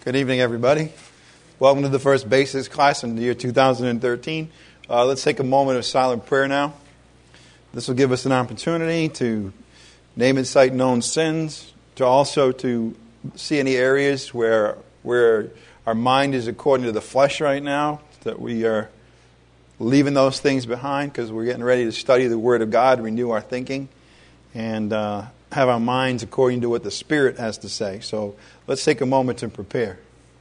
Good evening, everybody. Welcome to the first basics class in the year 2013. Let's take a moment of silent prayer now. This will give us an opportunity to name and cite known sins, to see any areas where our mind is according to the flesh right now, that we are leaving those things behind because we're getting ready to study the Word of God, renew our thinking, and have our minds according to what the Spirit has to say. So let's take a moment to prepare.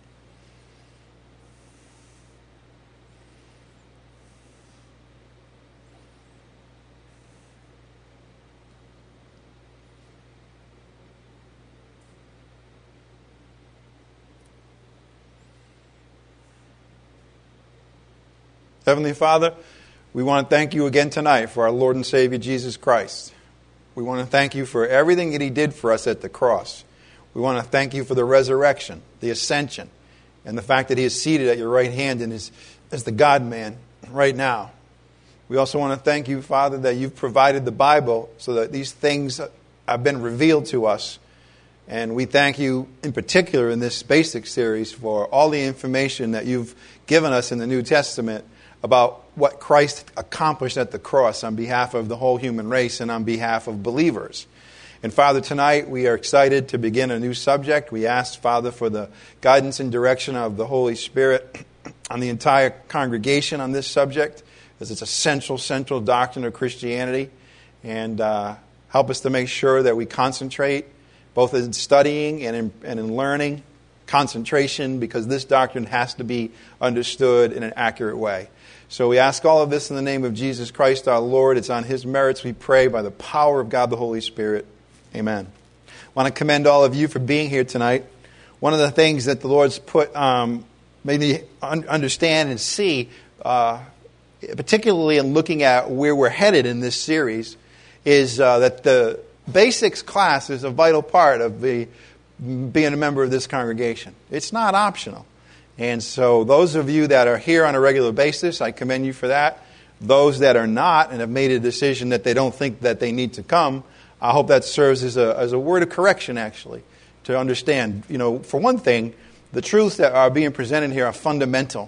Heavenly Father, we want to thank you again tonight for our Lord and Savior Jesus Christ. We want to thank you for everything that He did for us at the cross. We want to thank you for the resurrection, the ascension, and the fact that He is seated at your right hand and is the God-man right now. We also want to thank you, Father, that you've provided the Bible so that these things have been revealed to us. And we thank you in particular in this basic series for all the information that you've given us in the New Testament about what Christ accomplished at the cross on behalf of the whole human race and on behalf of believers. And Father, tonight we are excited to begin a new subject. We ask, Father, for the guidance and direction of the Holy Spirit on the entire congregation on this subject, as it's a central doctrine of Christianity. And help us to make sure that we concentrate both in studying and in learning. Concentration, because this doctrine has to be understood in an accurate way. So we ask all of this in the name of Jesus Christ our Lord. It's on His merits we pray by the power of God the Holy Spirit. Amen. I want to commend all of you for being here tonight. One of the things that the Lord's put, maybe understand and see, particularly in looking at where we're headed in this series, is that the basics class is a vital part of being a member of this congregation. It's not optional. And so those of you that are here on a regular basis, I commend you for that. Those that are not and have made a decision that they don't think that they need to come, I hope that serves as a word of correction, actually, to understand. You know, for one thing, the truths that are being presented here are fundamental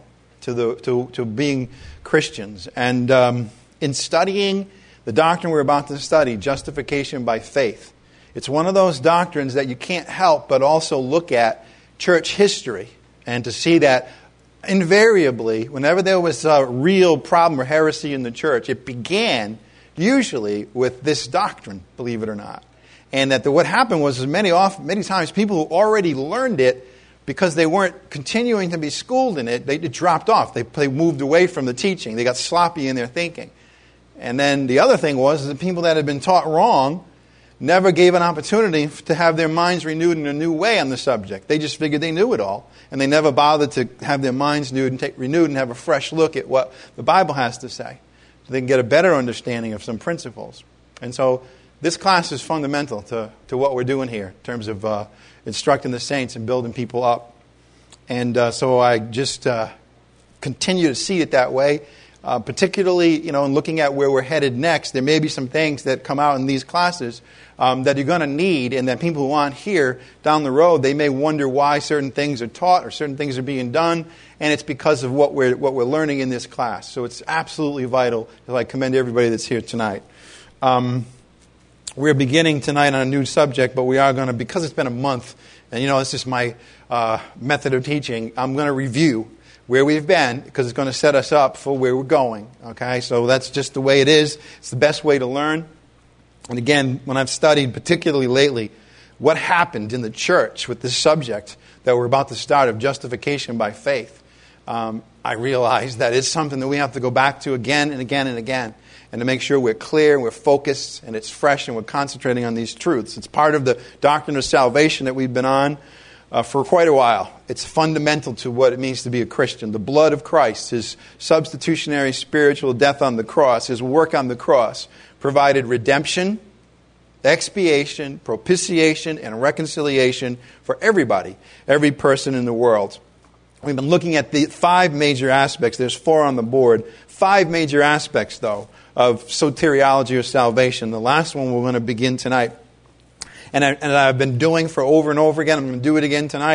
to being Christians. And in studying the doctrine we're about to study, justification by faith, it's one of those doctrines that you can't help but also look at church history and to see that invariably, whenever there was a real problem or heresy in the church, it began usually with this doctrine, believe it or not. And that what happened was many times people who already learned it, because they weren't continuing to be schooled in it, they dropped off. They moved away from the teaching. They got sloppy in their thinking. And then the other thing was the people that had been taught wrong never gave an opportunity to have their minds renewed in a new way on the subject. They just figured they knew it all, and they never bothered to have their minds renewed and have a fresh look at what the Bible has to say, so they can get a better understanding of some principles. And so this class is fundamental to what we're doing here in terms of instructing the saints and building people up. And so I just continue to see it that way. Particularly, in looking at where we're headed next, there may be some things that come out in these classes that you're going to need, and that people who aren't here down the road, they may wonder why certain things are taught or certain things are being done, and it's because of what we're learning in this class. So it's absolutely vital. I commend everybody that's here tonight. We're beginning tonight on a new subject, but we are going to, because it's been a month, and it's just my method of teaching, I'm going to review where we've been, because it's going to set us up for where we're going. Okay, so that's just the way it is. It's the best way to learn. And again, when I've studied, particularly lately, what happened in the church with this subject that we're about to start of justification by faith, I realize that it's something that we have to go back to again and again and again, and to make sure we're clear and we're focused and it's fresh and we're concentrating on these truths. It's part of the doctrine of salvation that we've been on for quite a while. It's fundamental to what it means to be a Christian. The blood of Christ, His substitutionary spiritual death on the cross, His work on the cross, provided redemption, expiation, propitiation, and reconciliation for everybody, every person in the world. We've been looking at the 5 major aspects. There's 4 on the board. 5 major aspects, though, of soteriology or salvation. The last one we're going to begin tonight. And I've been doing for over and over again. I'm going to do it again tonight.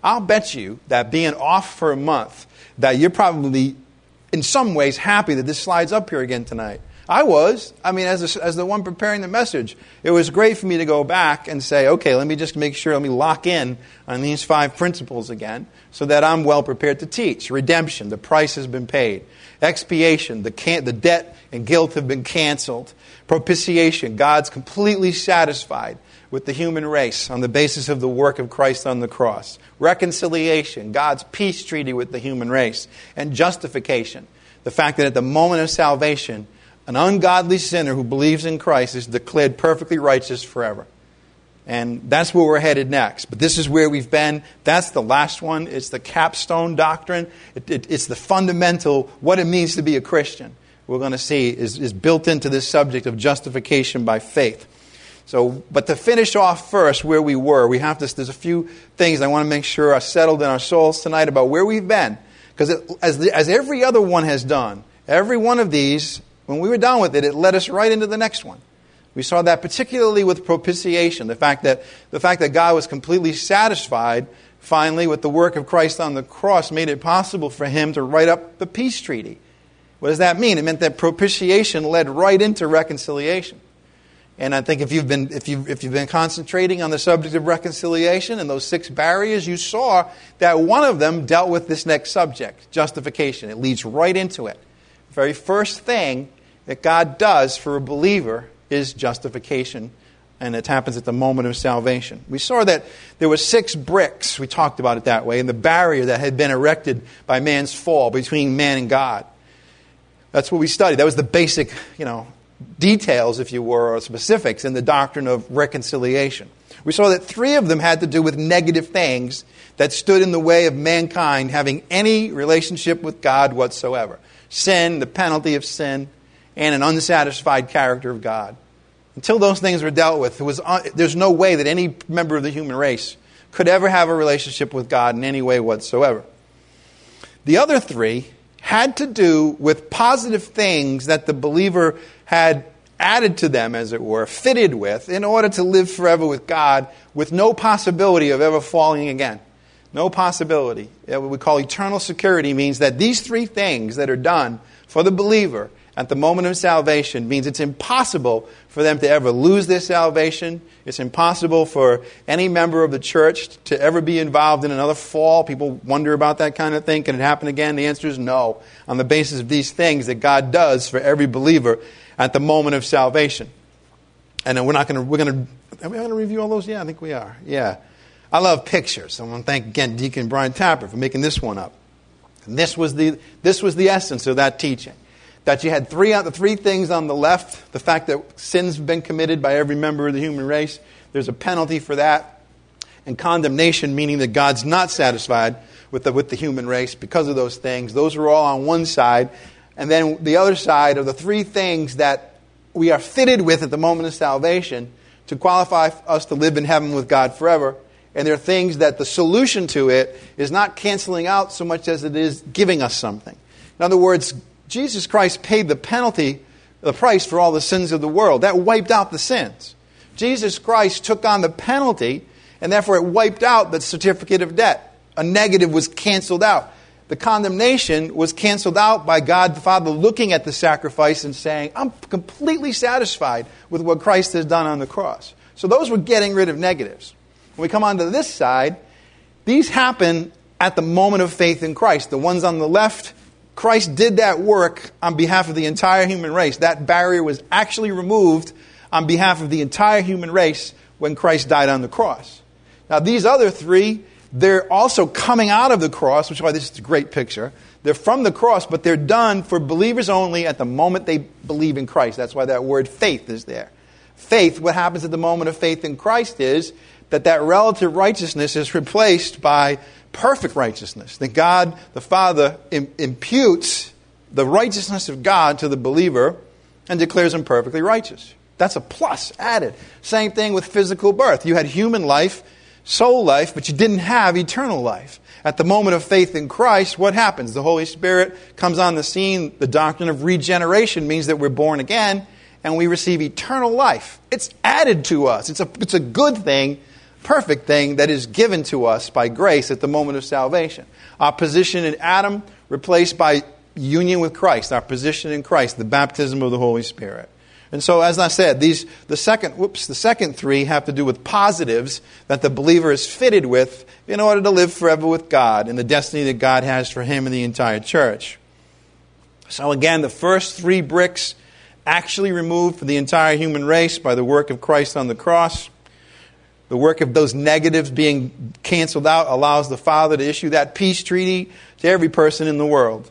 I'll bet you that being off for a month, that you're probably in some ways happy that this slide's up here again tonight. I was. I mean, as the one preparing the message, it was great for me to go back and say, okay, let me just make sure, let me lock in on these 5 principles again so that I'm well prepared to teach. Redemption, the price has been paid. Expiation, the debt and guilt have been canceled. Propitiation, God's completely satisfied with the human race on the basis of the work of Christ on the cross. Reconciliation, God's peace treaty with the human race. And justification, the fact that at the moment of salvation, an ungodly sinner who believes in Christ is declared perfectly righteous forever. And that's where we're headed next. But this is where we've been. That's the last one. It's the capstone doctrine. It's the fundamental, what it means to be a Christian. We're going to see is built into this subject of justification by faith. So, but to finish off first where we were, there's a few things I want to make sure are settled in our souls tonight about where we've been. Because as every other one has done, every one of these, when we were done with it, it led us right into the next one. We saw that particularly with propitiation, the fact that God was completely satisfied finally with the work of Christ on the cross made it possible for him to write up the peace treaty. What does that mean? It meant that propitiation led right into reconciliation. And I think if you've been concentrating on the subject of reconciliation and those 6 barriers, you saw that one of them dealt with this next subject, justification. It leads right into it. The very first thing that God does for a believer is justification, and it happens at the moment of salvation. We saw that there were 6 bricks, we talked about it that way, in the barrier that had been erected by man's fall between man and God. That's what we studied. That was the basic, details, if you were, or specifics in the doctrine of reconciliation. We saw that 3 of them had to do with negative things that stood in the way of mankind having any relationship with God whatsoever. Sin, the penalty of sin, and an unsatisfied character of God. Until those things were dealt with, there's no way that any member of the human race could ever have a relationship with God in any way whatsoever. The other 3 had to do with positive things that the believer had added to them, as it were, fitted with, in order to live forever with God with no possibility of ever falling again. No possibility. What we call eternal security means that these 3 things that are done for the believer at the moment of salvation means it's impossible for them to ever lose their salvation. It's impossible for any member of the church to ever be involved in another fall. People wonder about that kind of thing. Can it happen again? The answer is no. On the basis of these things that God does for every believer at the moment of salvation. And then are we going to review all those? Yeah, I think we are. Yeah. I love pictures. I want to thank again Deacon Brian Tapper for making this one up. And this was the essence of that teaching. That you had 3 things on the left. The fact that sin's been committed by every member of the human race. There's a penalty for that. And condemnation, meaning that God's not satisfied with the human race because of those things. Those are all on one side. And then the other side are the 3 things that we are fitted with at the moment of salvation to qualify us to live in heaven with God forever. And there are things that the solution to it is not canceling out so much as it is giving us something. In other words, Jesus Christ paid the penalty, the price for all the sins of the world. That wiped out the sins. Jesus Christ took on the penalty, and therefore it wiped out the certificate of debt. A negative was canceled out. The condemnation was canceled out by God the Father looking at the sacrifice and saying, I'm completely satisfied with what Christ has done on the cross. So those were getting rid of negatives. When we come on to this side, these happen at the moment of faith in Christ. The ones on the left, Christ did that work on behalf of the entire human race. That barrier was actually removed on behalf of the entire human race when Christ died on the cross. Now these other 3, they're also coming out of the cross, which is why this is a great picture. They're from the cross, but they're done for believers only at the moment they believe in Christ. That's why that word faith is there. Faith, what happens at the moment of faith in Christ is that relative righteousness is replaced by perfect righteousness. That God, the Father, imputes the righteousness of God to the believer and declares him perfectly righteous. That's a plus added. Same thing with physical birth. You had human life, soul life, but you didn't have eternal life. At the moment of faith in Christ, what happens? The Holy Spirit comes on the scene. The doctrine of regeneration means that we're born again and we receive eternal life. It's added to us. It's a good thing perfect thing that is given to us by grace at the moment of salvation. Our position in Adam replaced by union with Christ, our position in Christ, the baptism of the Holy Spirit. And so, as I said, the second three have to do with positives that the believer is fitted with in order to live forever with God and the destiny that God has for him and the entire church. So again, the first 3 bricks actually removed for the entire human race by the work of Christ on the cross. The work of those negatives being canceled out allows the Father to issue that peace treaty to every person in the world.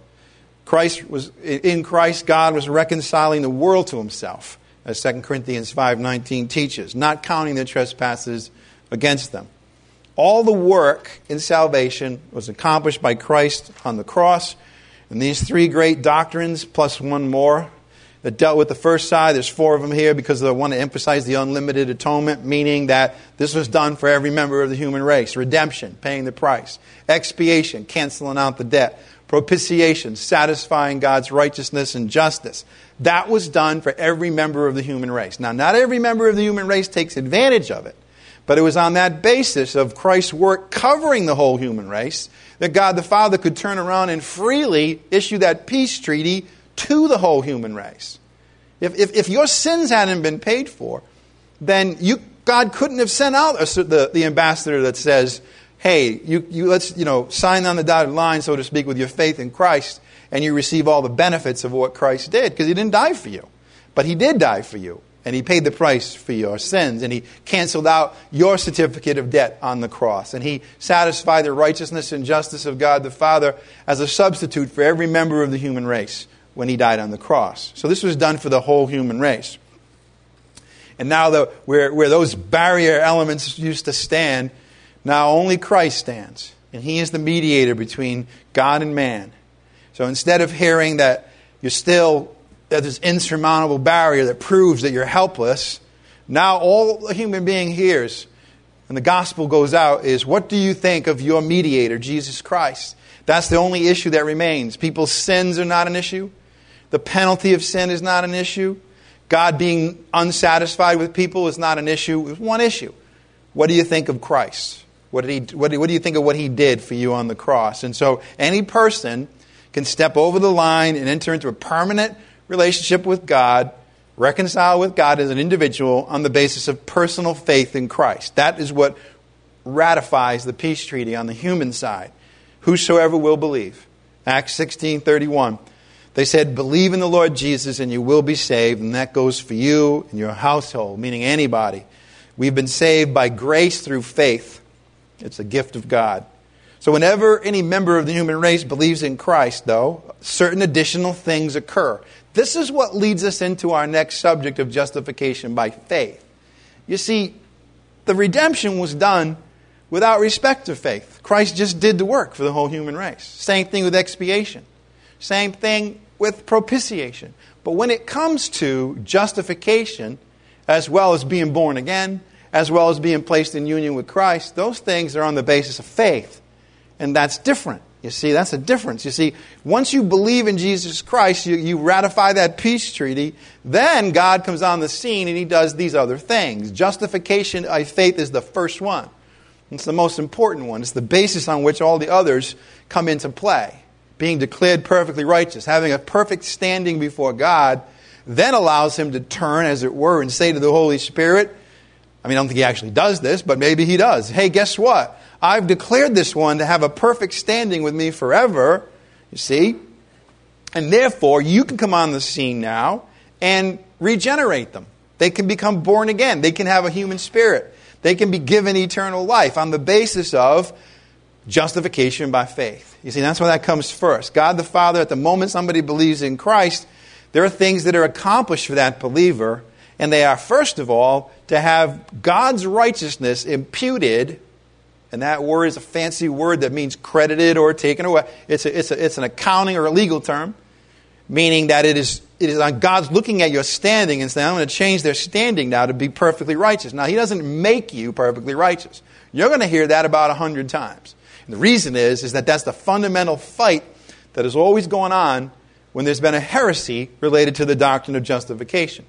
In Christ, God was reconciling the world to himself, as 2 Corinthians 5:19 teaches, not counting their trespasses against them. All the work in salvation was accomplished by Christ on the cross. And these 3 great doctrines, plus one more, that dealt with the first side, there's 4 of them here because I want to emphasize the unlimited atonement, meaning that this was done for every member of the human race. Redemption, paying the price. Expiation, canceling out the debt. Propitiation, satisfying God's righteousness and justice. That was done for every member of the human race. Now, not every member of the human race takes advantage of it, but it was on that basis of Christ's work covering the whole human race that God the Father could turn around and freely issue that peace treaty to the whole human race. If your sins hadn't been paid for, then God couldn't have sent out the ambassador that says, hey, let's sign on the dotted line, so to speak, with your faith in Christ, and you receive all the benefits of what Christ did, because he didn't die for you. But he did die for you, and he paid the price for your sins, and he canceled out your certificate of debt on the cross, and he satisfied the righteousness and justice of God the Father as a substitute for every member of the human race when he died on the cross. So this was done for the whole human race. And now where those barrier elements used to stand, now only Christ stands, and he is the mediator between God and man. So instead of hearing that that this insurmountable barrier that proves that you're helpless, now all a human being hears when the gospel goes out is, what do you think of your mediator, Jesus Christ? That's the only issue that remains. People's sins are not an issue. The penalty of sin is not an issue. God being unsatisfied with people is not an issue. It's one issue. What do you think of Christ? What do you think of what he did for you on the cross? And so any person can step over the line and enter into a permanent relationship with God, reconcile with God as an individual on the basis of personal faith in Christ. That is what ratifies the peace treaty on the human side. Whosoever will believe. Acts 16:31. They said, believe in the Lord Jesus and you will be saved, and that goes for you and your household, meaning anybody. We've been saved by grace through faith. It's a gift of God. So whenever any member of the human race believes in Christ, though, certain additional things occur. This is what leads us into our next subject of justification by faith. You see, the redemption was done without respect to faith. Christ just did the work for the whole human race. Same thing with expiation. Same thing with propitiation. But when it comes to justification, as well as being born again, as well as being placed in union with Christ, those things are on the basis of faith. And that's different. You see, that's a difference. You see, once you believe in Jesus Christ, you ratify that peace treaty, then God comes on the scene and he does these other things. Justification by faith is the first one. It's the most important one. It's the basis on which all the others come into play. Being declared perfectly righteous, having a perfect standing before God, then allows him to turn, as it were, and say to the Holy Spirit, I don't think he actually does this, but maybe he does. Hey, guess what? I've declared this one to have a perfect standing with me forever, you see. And therefore, you can come on the scene now and regenerate them. They can become born again. They can have a human spirit. They can be given eternal life on the basis of justification by faith. You see, that's why that comes first. God the Father, at the moment somebody believes in Christ, there are things that are accomplished for that believer, and they are, first of all, to have God's righteousness imputed, and that word is a fancy word that means credited or taken away. It's an accounting or a legal term, meaning that it is on God's looking at your standing and saying, I'm going to change their standing now to be perfectly righteous. Now, he doesn't make you perfectly righteous. You're going to hear that about 100 times. And the reason is that that's the fundamental fight that is always going on when there's been a heresy related to the doctrine of justification.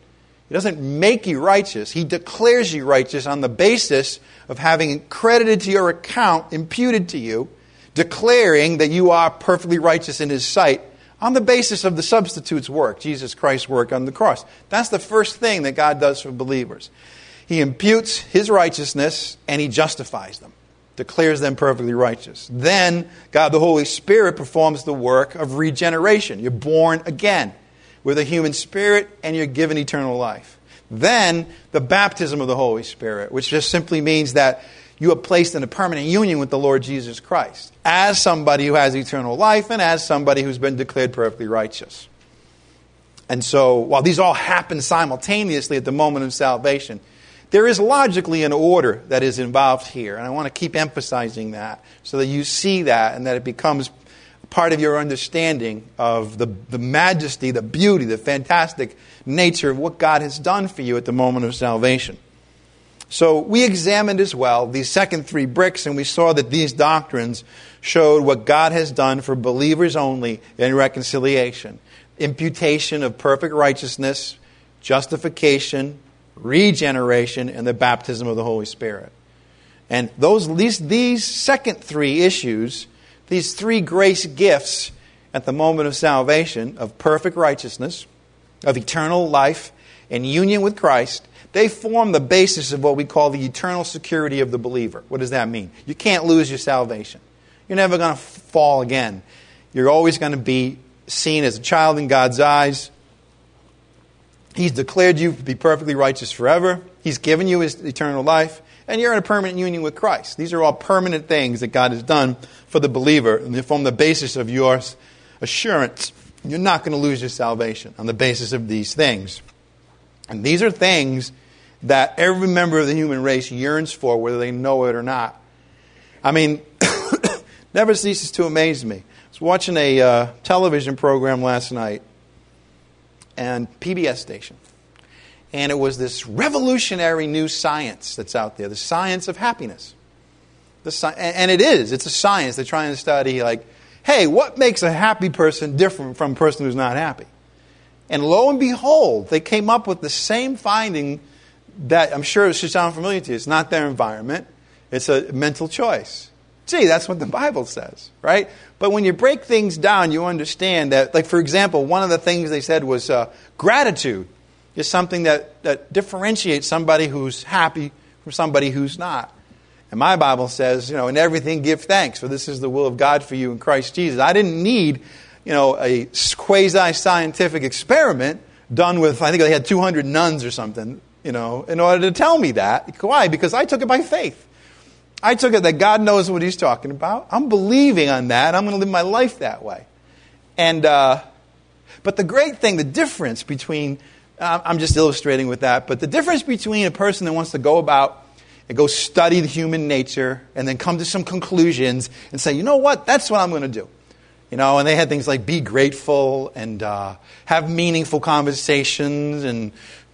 He doesn't make you righteous. He declares you righteous on the basis of having credited to your account, imputed to you, declaring that you are perfectly righteous in His sight on the basis of the substitute's work, Jesus Christ's work on the cross. That's the first thing that God does for believers. He imputes His righteousness and He justifies them, declares them perfectly righteous. Then God the Holy Spirit performs the work of regeneration. You're born again with a human spirit and you're given eternal life. Then the baptism of the Holy Spirit, which just simply means that you are placed in a permanent union with the Lord Jesus Christ as somebody who has eternal life and as somebody who's been declared perfectly righteous. And so, while these all happen simultaneously at the moment of salvation, there is logically an order that is involved here. And I want to keep emphasizing that so that you see that and that it becomes part of your understanding of the majesty, the beauty, the fantastic nature of what God has done for you at the moment of salvation. So we examined as well these second three bricks, and we saw that these doctrines showed what God has done for believers only in reconciliation. Imputation of perfect righteousness, justification, regeneration, and the baptism of the Holy Spirit. And these second three issues, these three grace gifts at the moment of salvation, of perfect righteousness, of eternal life, and union with Christ, they form the basis of what we call the eternal security of the believer. What does that mean? You can't lose your salvation. You're never going to fall again. You're always going to be seen as a child in God's eyes. He's declared you to be perfectly righteous forever. He's given you His eternal life. And you're in a permanent union with Christ. These are all permanent things that God has done for the believer. And they form the basis of your assurance. You're not going to lose your salvation on the basis of these things. And these are things that every member of the human race yearns for, whether they know it or not. I mean, never ceases to amaze me. I was watching a television program last night, and PBS station. And it was this revolutionary new science that's out there, the science of happiness. And it is. It's a science. They're trying to study, like, hey, what makes a happy person different from a person who's not happy? And lo and behold, they came up with the same finding that I'm sure it should sound familiar to you. It's not their environment. It's a mental choice. Gee, that's what the Bible says, right? But when you break things down, you understand that, like, for example, one of the things they said was gratitude is something that differentiates somebody who's happy from somebody who's not. And my Bible says, in everything give thanks, for this is the will of God for you in Christ Jesus. I didn't need, a quasi-scientific experiment done with, I think they had 200 nuns or something, in order to tell me that. Why? Because I took it by faith. I took it that God knows what He's talking about. I'm believing on that. I'm going to live my life that way. And but the great thing, the difference between, I'm just illustrating with that, but the difference between a person that wants to go about and go study the human nature and then come to some conclusions and say, you know what, that's what I'm going to do. And they had things like be grateful and have meaningful conversations and,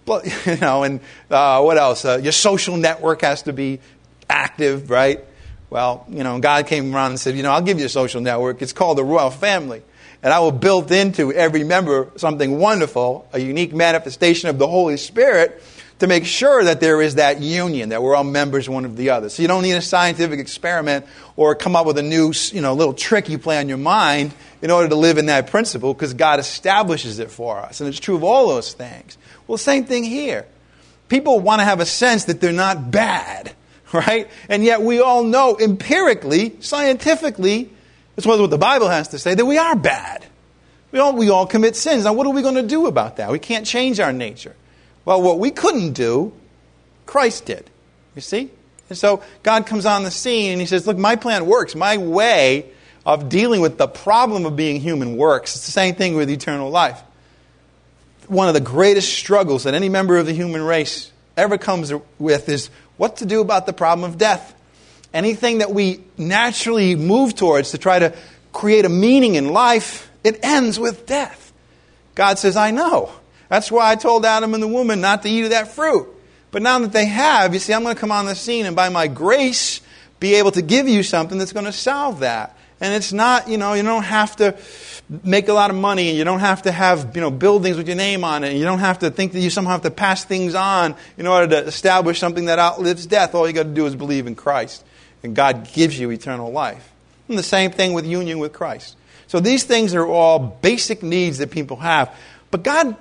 what else? Your social network has to be active, right? Well, God came around and said, I'll give you a social network. It's called the Royal Family. And I will build into every member something wonderful, a unique manifestation of the Holy Spirit to make sure that there is that union, that we're all members one of the other. So you don't need a scientific experiment or come up with a new, little trick you play on your mind in order to live in that principle, because God establishes it for us. And it's true of all those things. Well, same thing here. People want to have a sense that they're not bad, right? And yet we all know empirically, scientifically, that's what the Bible has to say, that we are bad. We all commit sins. Now, what are we going to do about that? We can't change our nature. Well, what we couldn't do, Christ did. You see? And so God comes on the scene and He says, look, my plan works. My way of dealing with the problem of being human works. It's the same thing with eternal life. One of the greatest struggles that any member of the human race ever comes with is what to do about the problem of death. Anything that we naturally move towards to try to create a meaning in life, it ends with death. God says, I know. That's why I told Adam and the woman not to eat of that fruit. But now that they have, you see, I'm going to come on the scene and by my grace be able to give you something that's going to solve that. And it's not, you don't have to make a lot of money, and you don't have to have, buildings with your name on it, and you don't have to think that you somehow have to pass things on in order to establish something that outlives death. All you got to do is believe in Christ, and God gives you eternal life. And the same thing with union with Christ. So these things are all basic needs that people have. But God,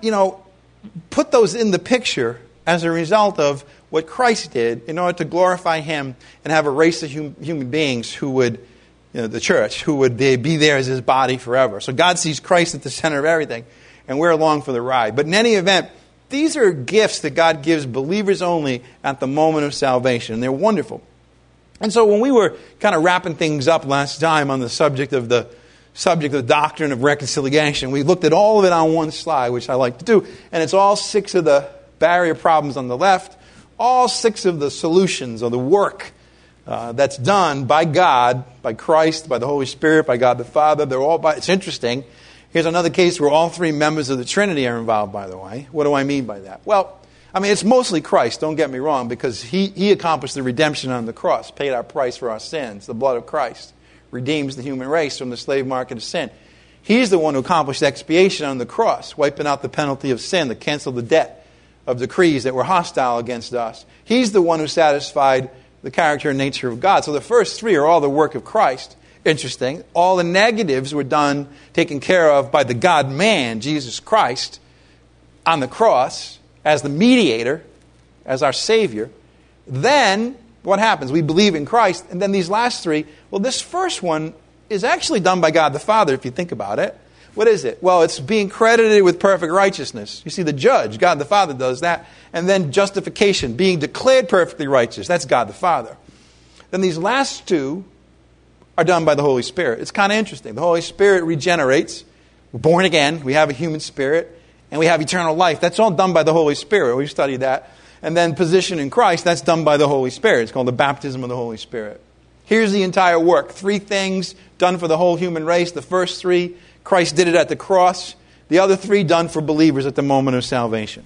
put those in the picture as a result of what Christ did in order to glorify Him and have a race of human beings who would, the church, who would be there as His body forever. So God sees Christ at the center of everything, and we're along for the ride. But in any event, these are gifts that God gives believers only at the moment of salvation. And they're wonderful. And so when we were kind of wrapping things up last time on the subject of the doctrine of reconciliation, we looked at all of it on one slide, which I like to do. And it's all 6 of the barrier problems on the left, all 6 of the solutions or the work that's done by God, by Christ, by the Holy Spirit, by God the Father. It's interesting. Here's another case where all 3 members of the Trinity are involved, by the way. What do I mean by that? Well, it's mostly Christ, don't get me wrong, because He accomplished the redemption on the cross, paid our price for our sins. The blood of Christ redeems the human race from the slave market of sin. He's the one who accomplished expiation on the cross, wiping out the penalty of sin, that canceled the debt of decrees that were hostile against us. He's the one who satisfied the character and nature of God. So the first 3 are all the work of Christ. Interesting. All the negatives were taken care of by the God-man, Jesus Christ, on the cross, as the mediator, as our Savior. Then, what happens? We believe in Christ. And then these last 3, well, this first one is actually done by God the Father, if you think about it. What is it? Well, it's being credited with perfect righteousness. You see, the judge, God the Father, does that. And then justification, being declared perfectly righteous. That's God the Father. Then these last 2 are done by the Holy Spirit. It's kind of interesting. The Holy Spirit regenerates. We're born again. We have a human spirit. And we have eternal life. That's all done by the Holy Spirit. We've studied that. And then position in Christ, that's done by the Holy Spirit. It's called the baptism of the Holy Spirit. Here's the entire work. 3 things done for the whole human race. The first 3, Christ did it at the cross. The other 3 done for believers at the moment of salvation.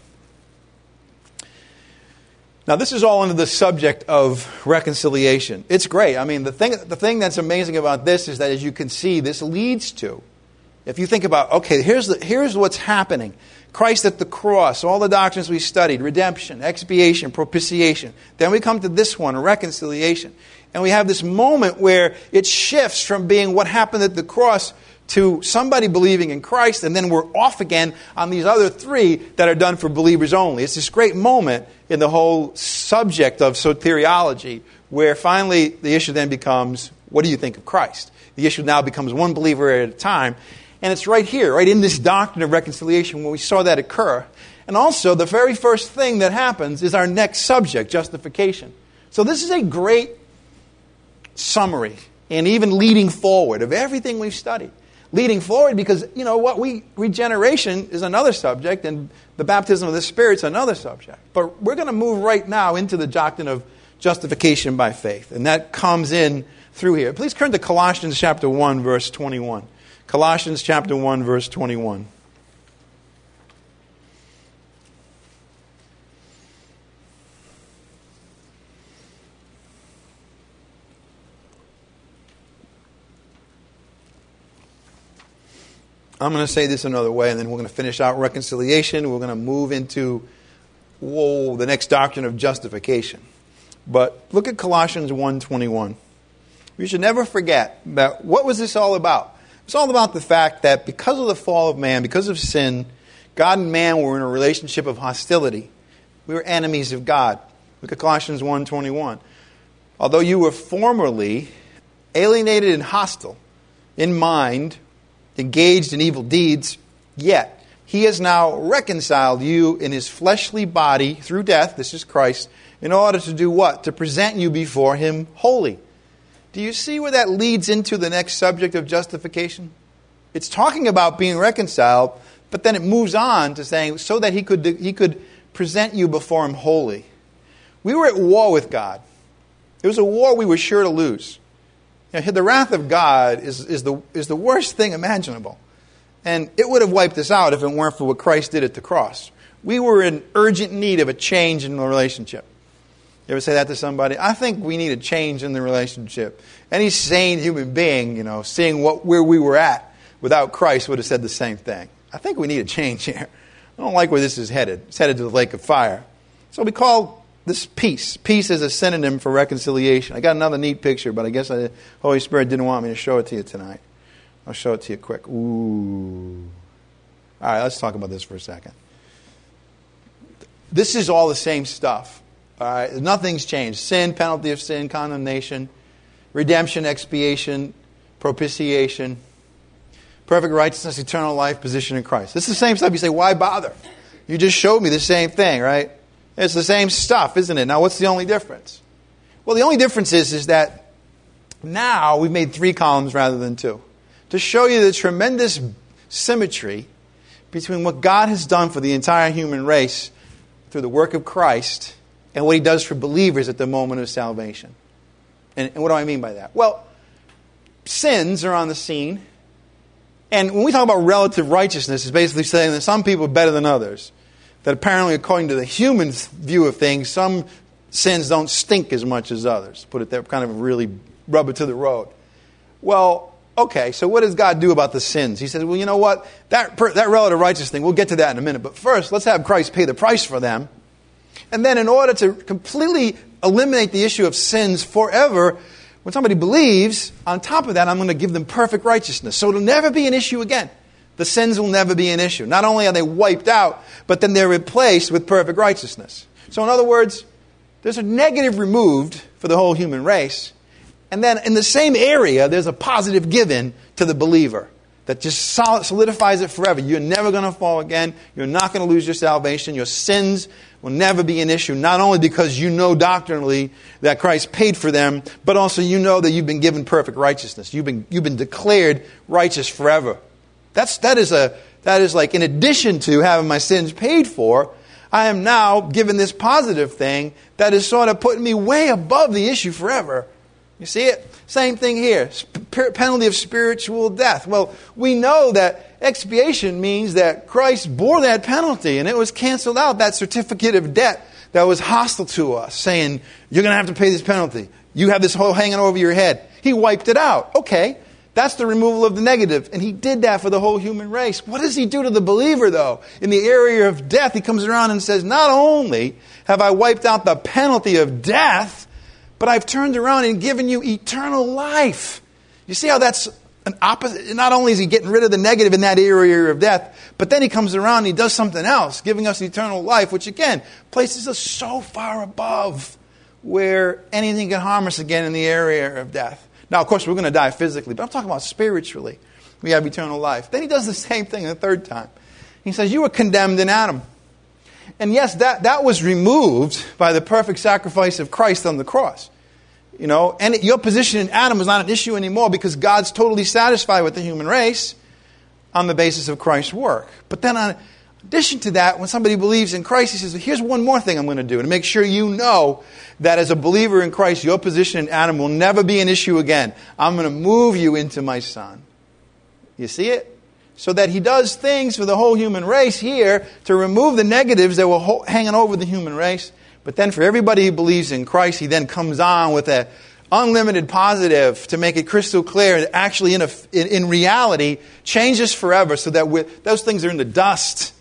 Now, this is all under the subject of reconciliation. It's great. The thing that's amazing about this is that, as you can see, this leads to, if you think about, okay, here's what's happening. Christ at the cross, all the doctrines we studied, redemption, expiation, propitiation. Then we come to this one, reconciliation. And we have this moment where it shifts from being what happened at the cross to somebody believing in Christ, and then we're off again on these other 3 that are done for believers only. It's this great moment in the whole subject of soteriology, where finally the issue then becomes, what do you think of Christ? The issue now becomes one believer at a time. And it's right here, right in this doctrine of reconciliation, when we saw that occur. And also, the very first thing that happens is our next subject, justification. So this is a great summary, and even leading forward of everything we've studied. Leading forward because, regeneration is another subject, and the baptism of the Spirit is another subject. But we're going to move right now into the doctrine of justification by faith. And that comes in through here. Please turn to Colossians chapter 1, verse 21. Colossians chapter 1, verse 21. I'm going to say this another way, and then we're going to finish out reconciliation. We're going to move into the next doctrine of justification. But look at Colossians 1:21. We should never forget that what was this all about? It's all about the fact that because of the fall of man, because of sin, God and man were in a relationship of hostility. We were enemies of God. Look at Colossians 1:21. Although you were formerly alienated and hostile in mind, engaged in evil deeds, yet He has now reconciled you in His fleshly body through death, this is Christ, in order to do what? To present you before Him holy. Do you see where that leads into the next subject of justification? It's talking about being reconciled, but then it moves on to saying so that He could present you before Him holy. We were at war with God. It was a war we were sure to lose. The wrath of God is the worst thing imaginable. And it would have wiped us out if it weren't for what Christ did at the cross. We were in urgent need of a change in the relationship. You ever say that to somebody? I think we need a change in the relationship. Any sane human being, seeing where we were at without Christ would have said the same thing. I think we need a change here. I don't like where this is headed. It's headed to the lake of fire. So we call this peace. Peace is a synonym for reconciliation. I got another neat picture, but I guess the Holy Spirit didn't want me to show it to you tonight. I'll show it to you quick. Ooh. All right, let's talk about this for a second. This is all the same stuff. All right, nothing's changed. Sin, penalty of sin, condemnation, redemption, expiation, propitiation, perfect righteousness, eternal life, position in Christ. This is the same stuff. You say, why bother? You just showed me the same thing, right? It's the same stuff, isn't it? Now, what's the only difference? Well, the only difference is that now we've made 3 columns rather than 2 to show you the tremendous symmetry between what God has done for the entire human race through the work of Christ and what He does for believers at the moment of salvation. And what do I mean by that? Well, sins are on the scene. And when we talk about relative righteousness, it's basically saying that some people are better than others. That apparently, according to the human view of things, some sins don't stink as much as others. Put it there, kind of really rub it to the road. Well, okay, so what does God do about the sins? He says, well, you know what? That relative righteous thing, we'll get to that in a minute. But first, let's have Christ pay the price for them. And then in order to completely eliminate the issue of sins forever, when somebody believes, on top of that, I'm going to give them perfect righteousness. So it'll never be an issue again. The sins will never be an issue. Not only are they wiped out, but then they're replaced with perfect righteousness. So in other words, there's a negative removed for the whole human race. And then in the same area, there's a positive given to the believer that just solidifies it forever. You're never going to fall again. You're not going to lose your salvation. Your sins will never be an issue, not only because you know doctrinally that Christ paid for them, but also you know that you've been given perfect righteousness. You've been declared righteous forever. That is like in addition to having my sins paid for, I am now given this positive thing that is sort of putting me way above the issue forever. You see it? Same thing here. Penalty of spiritual death. Well, we know that expiation means that Christ bore that penalty and it was canceled out, that certificate of debt that was hostile to us, saying, you're going to have to pay this penalty. You have this whole hanging over your head. He wiped it out. Okay, that's the removal of the negative. And He did that for the whole human race. What does He do to the believer, though? In the area of death, He comes around and says, not only have I wiped out the penalty of death, but I've turned around and given you eternal life. You see how that's an opposite? Not only is He getting rid of the negative in that area of death, but then He comes around and He does something else, giving us eternal life, which again, places us so far above where anything can harm us again in the area of death. Now, of course, we're going to die physically, but I'm talking about spiritually. We have eternal life. Then He does the same thing the third time. He says, you were condemned in Adam. And yes, that was removed by the perfect sacrifice of Christ on the cross. And your position in Adam is not an issue anymore because God's totally satisfied with the human race on the basis of Christ's work. But then in addition to that, when somebody believes in Christ, He says, here's one more thing I'm going to do to make sure you know that as a believer in Christ, your position in Adam will never be an issue again. I'm going to move you into my Son. You see it? So that He does things for the whole human race here to remove the negatives that were hanging over the human race. But then for everybody who believes in Christ, He then comes on with an unlimited positive to make it crystal clear and actually in reality changes forever so that those things are in the dust.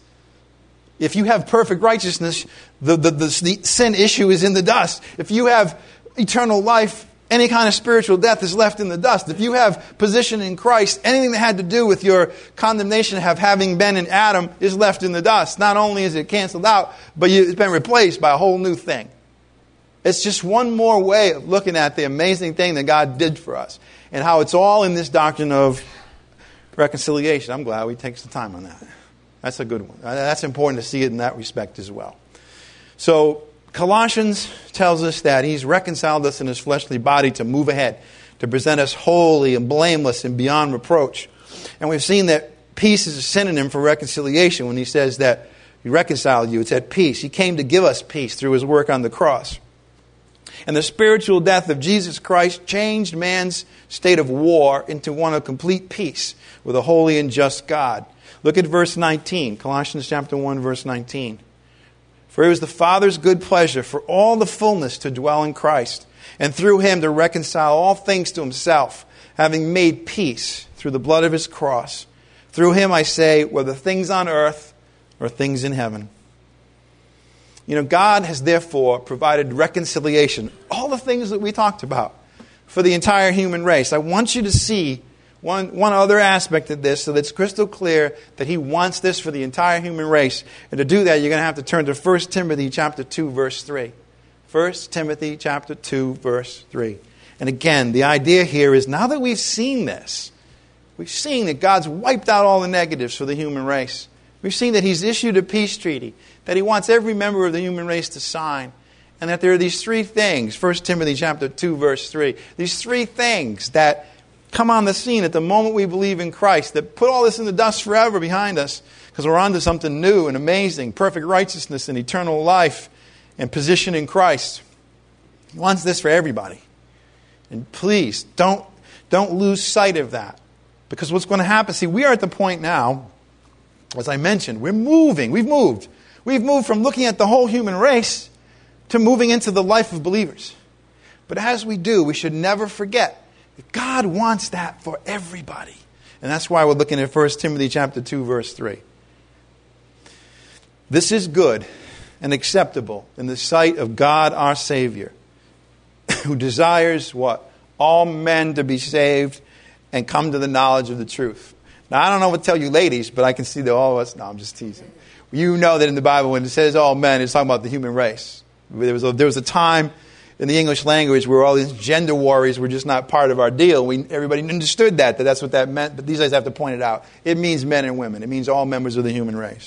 If you have perfect righteousness, the sin issue is in the dust. If you have eternal life, any kind of spiritual death is left in the dust. If you have position in Christ, anything that had to do with your condemnation of having been in Adam is left in the dust. Not only is it canceled out, but it's been replaced by a whole new thing. It's just one more way of looking at the amazing thing that God did for us and how it's all in this doctrine of reconciliation. I'm glad we take some time on that. That's a good one. That's important to see it in that respect as well. So Colossians tells us that He's reconciled us in His fleshly body to move ahead, to present us holy and blameless and beyond reproach. And we've seen that peace is a synonym for reconciliation. When He says that He reconciled you, it's at peace. He came to give us peace through His work on the cross. And the spiritual death of Jesus Christ changed man's state of war into one of complete peace with a holy and just God. Look at verse 19, Colossians chapter 1, verse 19. For it was the Father's good pleasure for all the fullness to dwell in Christ, and through him to reconcile all things to himself, having made peace through the blood of his cross. Through him, I say, whether things on earth or things in heaven. You know, God has therefore provided reconciliation, all the things that we talked about, for the entire human race. I want you to see one other aspect of this so that it's crystal clear that he wants this for the entire human race. And to do that, you're going to have to turn to 1 Timothy chapter 2, verse 3. 1 Timothy chapter 2, verse 3. And again, the idea here is now that we've seen this, we've seen that God's wiped out all the negatives for the human race. We've seen that he's issued a peace treaty, that he wants every member of the human race to sign, and that there are these three things, 1 Timothy chapter 2, verse 3, these three things that come on the scene at the moment we believe in Christ, that put all this in the dust forever behind us, because we're on to something new and amazing, perfect righteousness and eternal life and position in Christ. He wants this for everybody. And please, don't lose sight of that. Because what's going to happen, see, we are at the point now, as I mentioned, we've moved from looking at the whole human race to moving into the life of believers. But as we do, we should never forget that God wants that for everybody. And that's why we're looking at 1 Timothy chapter 2, verse 3. This is good and acceptable in the sight of God our Savior, who desires what? All men to be saved and come to the knowledge of the truth. Now, I don't know what to tell you ladies, but I can see that all of us... No, I'm just teasing. You know that in the Bible, when it says all men, it's talking about the human race. There was a time in the English language where all these gender warriors were just not part of our deal. Everybody understood that's what that meant, but these guys have to point it out. It means men and women. It means all members of the human race.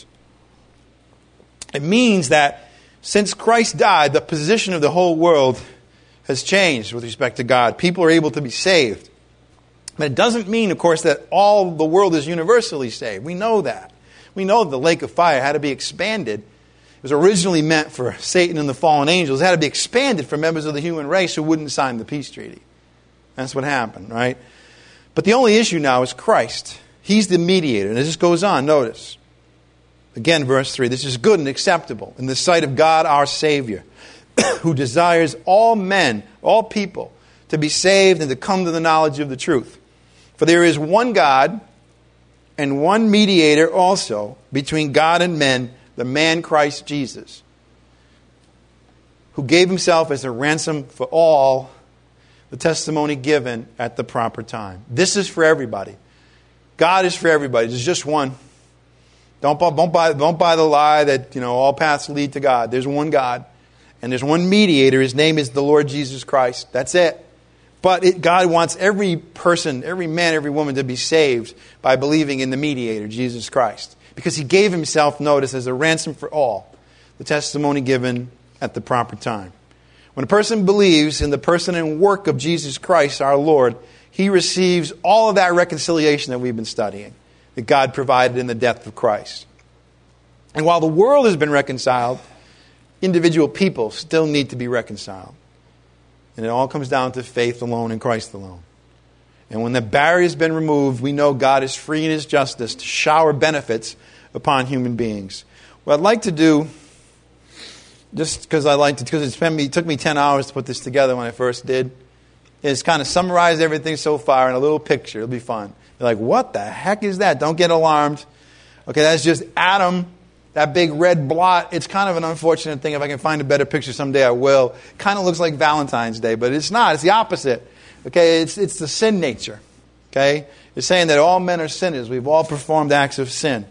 It means that since Christ died, the position of the whole world has changed with respect to God. People are able to be saved. But it doesn't mean, of course, that all the world is universally saved. We know that. We know that the lake of fire had to be expanded. It was originally meant for Satan and the fallen angels. It had to be expanded for members of the human race who wouldn't sign the peace treaty. That's what happened, right? But the only issue now is Christ. He's the mediator. And it just goes on. Notice. Again, verse 3. This is good and acceptable in the sight of God our Savior, who desires all men, all people, to be saved and to come to the knowledge of the truth. For there is one God and one mediator also between God and men, the man Christ Jesus, who gave himself as a ransom for all, the testimony given at the proper time. This is for everybody. God is for everybody. There's just one. Don't buy the lie that all paths lead to God. There's one God, and there's one mediator. His name is the Lord Jesus Christ. That's it. But God wants every person, every man, every woman to be saved by believing in the mediator, Jesus Christ. Because he gave himself, notice, as a ransom for all, the testimony given at the proper time. When a person believes in the person and work of Jesus Christ, our Lord, he receives all of that reconciliation that we've been studying, that God provided in the death of Christ. And while the world has been reconciled, individual people still need to be reconciled. And it all comes down to faith alone in Christ alone. And when the barrier has been removed, we know God is free in his justice to shower benefits upon human beings. What I'd like to do, just because it took me 10 hours to put this together when I first did, is kind of summarize everything so far in a little picture. It'll be fun. You're like, what the heck is that? Don't get alarmed. Okay, that's just Adam. That big red blot, it's kind of an unfortunate thing. If I can find a better picture someday, I will. It kind of looks like Valentine's Day, but it's not. It's the opposite. Okay, it's the sin nature. Okay, it's saying that all men are sinners. We've all performed acts of sin.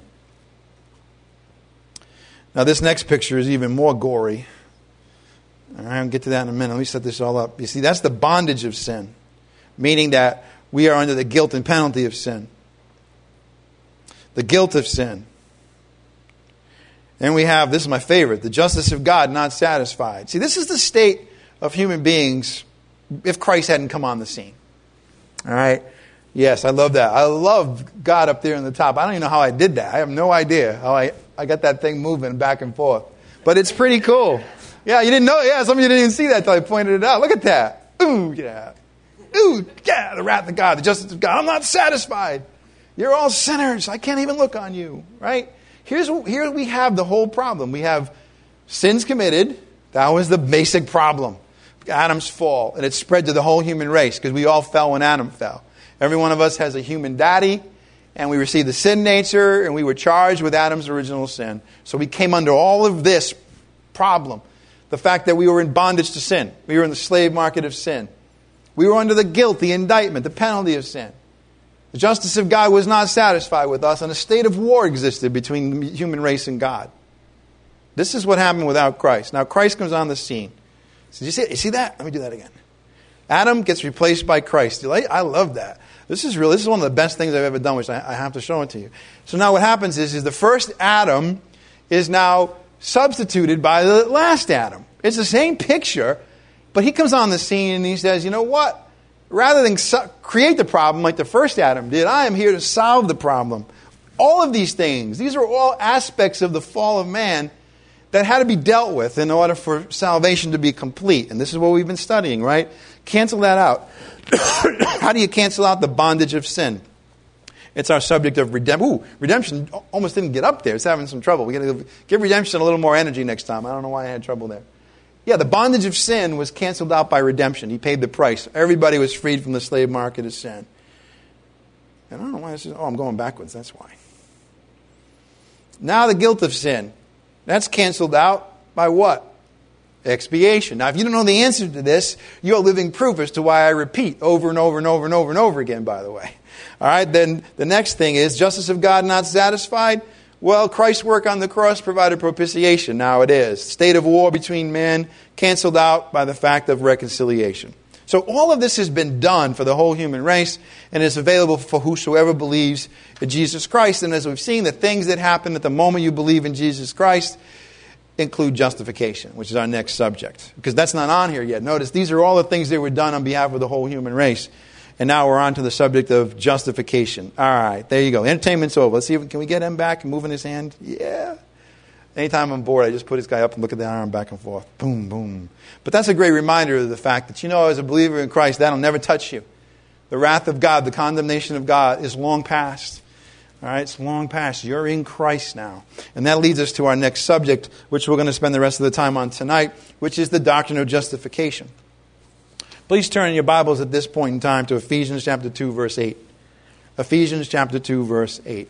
Now, this next picture is even more gory. All right, I'll get to that in a minute. Let me set this all up. You see, that's the bondage of sin, meaning that we are under the guilt and penalty of sin. The guilt of sin. And we have, this is my favorite, the justice of God not satisfied. See, this is the state of human beings if Christ hadn't come on the scene. All right? Yes, I love that. I love God up there on the top. I don't even know how I did that. I have no idea how I got that thing moving back and forth. But it's pretty cool. Yeah, you didn't know? Yeah, some of you didn't even see that until I pointed it out. Look at that. Ooh, yeah. Ooh, yeah, the wrath of God, the justice of God. I'm not satisfied. You're all sinners. I can't even look on you. Right? Here we have the whole problem. We have sins committed. That was the basic problem. Adam's fall, and it spread to the whole human race because we all fell when Adam fell. Every one of us has a human daddy, and we received the sin nature, and we were charged with Adam's original sin. So we came under all of this problem. The fact that we were in bondage to sin. We were in the slave market of sin. We were under the guilt, the indictment, the penalty of sin. The justice of God was not satisfied with us, and a state of war existed between the human race and God. This is what happened without Christ. Now Christ comes on the scene. So you see that? Let me do that again. Adam gets replaced by Christ. I love that. This is real. This is one of the best things I've ever done, which I have to show it to you. So now what happens is the first Adam is now substituted by the last Adam. It's the same picture, but he comes on the scene and he says, you know what? Rather than create the problem like the first Adam did, I am here to solve the problem. All of these things, these are all aspects of the fall of man that had to be dealt with in order for salvation to be complete. And this is what we've been studying, right? Cancel that out. How do you cancel out the bondage of sin? It's our subject of redemption. Ooh, redemption almost didn't get up there. It's having some trouble. We're going to give redemption a little more energy next time. I don't know why I had trouble there. Yeah, the bondage of sin was canceled out by redemption. He paid the price. Everybody was freed from the slave market of sin. And I don't know why this is... Oh, I'm going backwards. That's why. Now the guilt of sin. That's canceled out by what? Expiation. Now, if you don't know the answer to this, you're living proof as to why I repeat over and over and over and over and over again, by the way. All right, then the next thing is justice of God not satisfied. Well, Christ's work on the cross provided propitiation. Now it is. State of war between men canceled out by the fact of reconciliation. So all of this has been done for the whole human race and is available for whosoever believes in Jesus Christ. And as we've seen, the things that happen at the moment you believe in Jesus Christ include justification, which is our next subject. Because that's not on here yet. Notice, these are all the things that were done on behalf of the whole human race. And now we're on to the subject of justification. All right, there you go. Entertainment's over. Let's see, can we get him back and moving his hand? Yeah. Anytime I'm bored, I just put this guy up and look at the arm back and forth. Boom, boom. But that's a great reminder of the fact that, as a believer in Christ, that'll never touch you. The wrath of God, the condemnation of God is long past. All right, it's long past. You're in Christ now. And that leads us to our next subject, which we're going to spend the rest of the time on tonight, which is the doctrine of justification. Please turn in your Bibles at this point in time to Ephesians chapter 2, verse 8. Ephesians chapter 2, verse 8.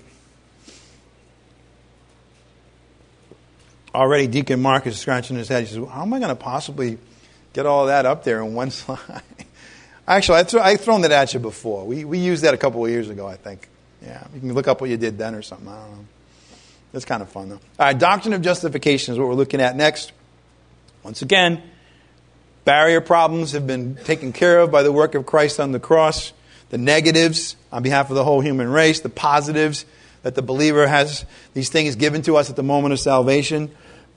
Already Deacon Mark is scratching his head. He says, how am I going to possibly get all that up there in one slide? Actually, I've thrown that at you before. We used that a couple of years ago, I think. Yeah, you can look up what you did then or something. I don't know. That's kind of fun, though. All right, doctrine of justification is what we're looking at next. Once again, barrier problems have been taken care of by the work of Christ on the cross. The negatives on behalf of the whole human race. The positives that the believer has these things given to us at the moment of salvation.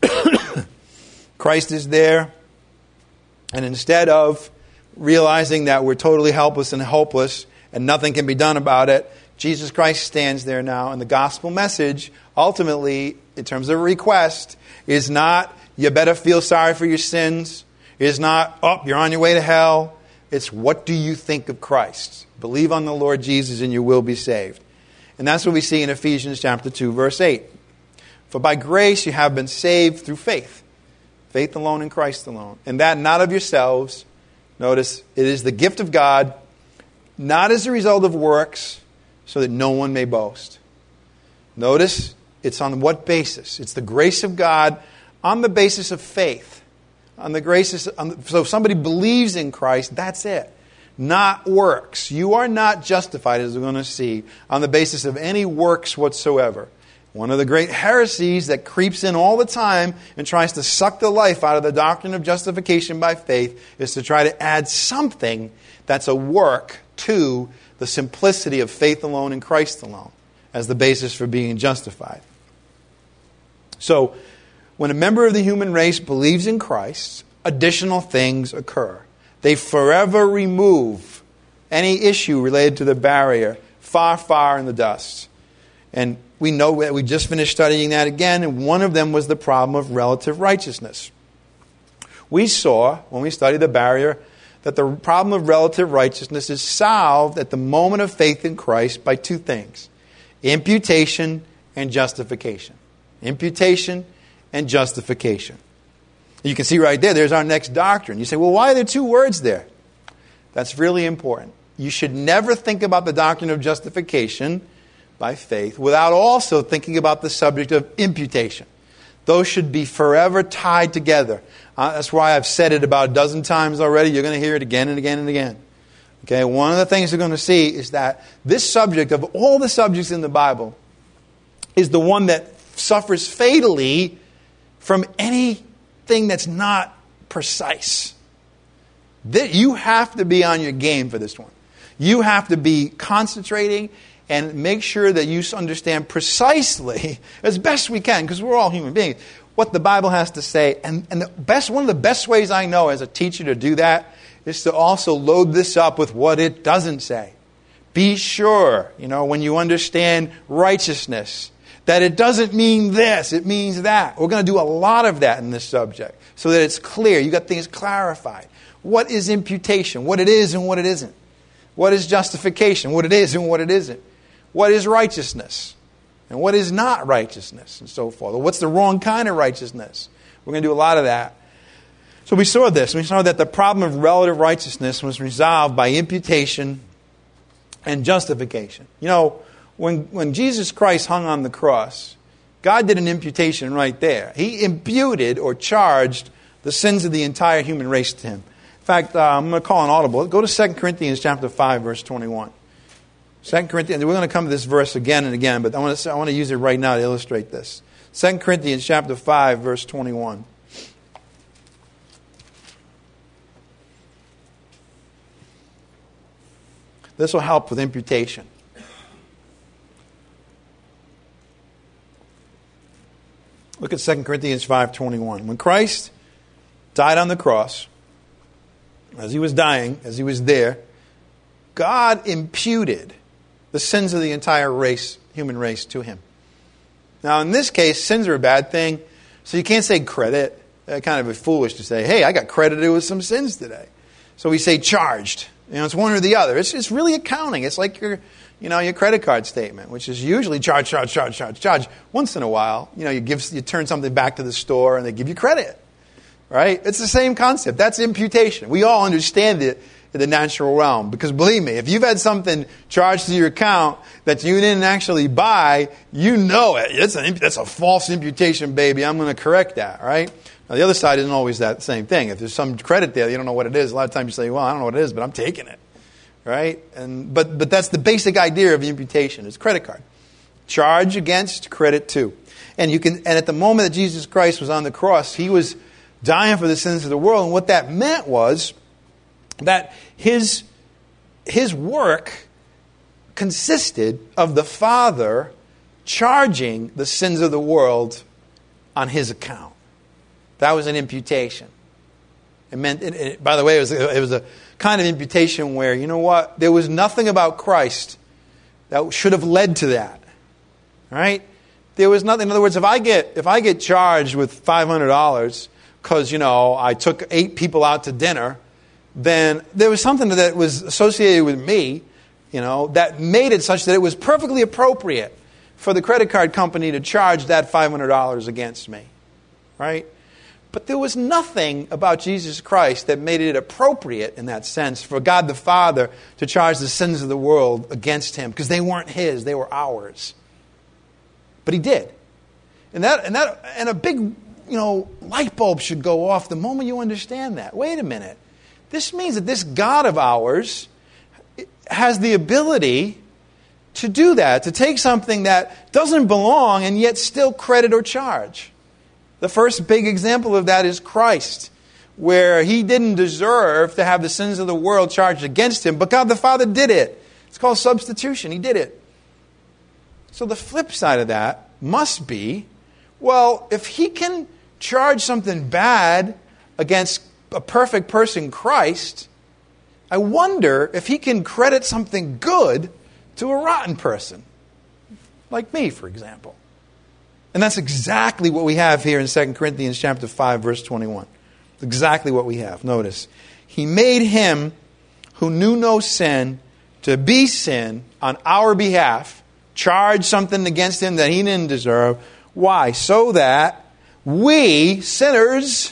Christ is there. And instead of realizing that we're totally helpless and hopeless and nothing can be done about it, Jesus Christ stands there now. And the gospel message, ultimately, in terms of a request, is not, you better feel sorry for your sins. Is not, you're on your way to hell. It's, what do you think of Christ? Believe on the Lord Jesus and you will be saved. And that's what we see in Ephesians chapter 2, verse 8. For by grace you have been saved through faith. Faith alone in Christ alone. And that not of yourselves. Notice, it is the gift of God, not as a result of works, so that no one may boast. Notice, it's on what basis? It's the grace of God on the basis of faith. So if somebody believes in Christ, that's it. Not works. You are not justified, as we're going to see, on the basis of any works whatsoever. One of the great heresies that creeps in all the time and tries to suck the life out of the doctrine of justification by faith is to try to add something that's a work to the simplicity of faith alone in Christ alone as the basis for being justified. So, when a member of the human race believes in Christ, additional things occur. They forever remove any issue related to the barrier far, far in the dust. And we know that we just finished studying that again, and one of them was the problem of relative righteousness. We saw, when we studied the barrier, that the problem of relative righteousness is solved at the moment of faith in Christ by two things: imputation and justification. Imputation and justification. You can see right there, there's our next doctrine. You say, well, why are there two words there? That's really important. You should never think about the doctrine of justification by faith without also thinking about the subject of imputation. Those should be forever tied together. That's why I've said it about a dozen times already. You're going to hear it again and again and again. Okay, one of the things you're going to see is that this subject, of all the subjects in the Bible, is the one that suffers fatally from anything that's not precise. You have to be on your game for this one. You have to be concentrating and make sure that you understand precisely, as best we can, because we're all human beings, what the Bible has to say. And one of the best ways I know as a teacher to do that is to also load this up with what it doesn't say. Be sure, when you understand righteousness, that it doesn't mean this, it means that. We're going to do a lot of that in this subject so that it's clear. You got things clarified. What is imputation? What it is and what it isn't. What is justification? What it is and what it isn't. What is righteousness? And what is not righteousness? And so forth. What's the wrong kind of righteousness? We're going to do a lot of that. So we saw this. We saw that the problem of relative righteousness was resolved by imputation and justification. When Jesus Christ hung on the cross, God did an imputation right there. He imputed or charged the sins of the entire human race to him. In fact, I'm going to call an audible. Go to 2 Corinthians chapter 5, verse 21. 2 Corinthians, we're going to come to this verse again and again, but I want to use it right now to illustrate this. 2 Corinthians chapter 5, verse 21. This will help with imputation. Look at 2 Corinthians 5:21. When Christ died on the cross, as he was dying, as he was there, God imputed the sins of the entire human race to him. Now, in this case, sins are a bad thing, so you can't say credit. Kind of foolish to say, hey, I got credited with some sins today. So we say charged. It's one or the other. It's really accounting. It's like your credit card statement, which is usually charge. Once in a while, you turn something back to the store and they give you credit. Right? It's the same concept. That's imputation. We all understand it in the natural realm. Because believe me, if you've had something charged to your account that you didn't actually buy, you know it. That's a false imputation, baby. I'm going to correct that, right? Now, the other side isn't always that same thing. If there's some credit there, you don't know what it is. A lot of times you say, well, I don't know what it is, but I'm taking it, right? But that's the basic idea of imputation. It's credit card. Charge against, credit to. And at the moment that Jesus Christ was on the cross, he was dying for the sins of the world. And what that meant was that his work consisted of the Father charging the sins of the world on his account. That was an imputation. It meant, by the way, it was a kind of imputation where, there was nothing about Christ that should have led to that. Right? There was nothing. In other words, if I get charged with $500 because, I took 8 people out to dinner, then there was something that was associated with me, that made it such that it was perfectly appropriate for the credit card company to charge that $500 against me. Right? But there was nothing about Jesus Christ that made it appropriate in that sense for God the Father to charge the sins of the world against him, because they weren't his, they were ours. But he did. And a big, light bulb should go off the moment you understand that. Wait a minute. This means that this God of ours has the ability to do that, to take something that doesn't belong and yet still credit or charge. The first big example of that is Christ, where he didn't deserve to have the sins of the world charged against him, but God the Father did it. It's called substitution. He did it. So the flip side of that must be, well, if he can charge something bad against a perfect person, Christ, I wonder if he can credit something good to a rotten person, like me, for example. And that's exactly what we have here in 2 Corinthians chapter 5, verse 21. Exactly what we have. Notice. He made him who knew no sin to be sin on our behalf, charged something against him that he didn't deserve. Why? So that we, sinners,